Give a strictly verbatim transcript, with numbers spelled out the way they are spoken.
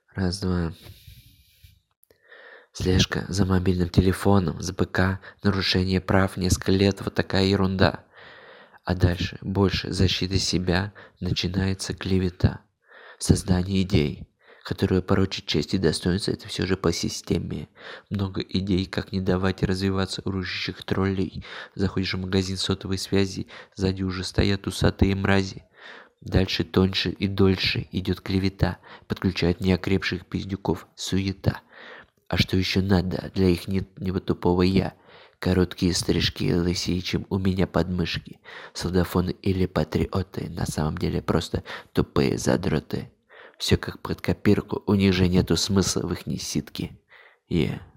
Раз-два. Слежка за мобильным телефоном, с БК, нарушение прав, несколько лет, вот такая ерунда. А дальше больше защиты себя, начинается клевета. Создание идей, которые порочат честь и достоинство, это все же по системе. Много идей, как не давать развиваться урочащих троллей. Заходишь в магазин сотовой связи, сзади уже стоят усатые мрази. Дальше тоньше и дольше идет клевета, подключают неокрепших пиздюков, суета. А что еще надо для их нетнего тупого я? Короткие стрижки лысее, чем у меня подмышки. Солдафоны или патриоты, на самом деле просто тупые задроты. Все как под копирку, у них же нету смысла в их неситке. Yeah.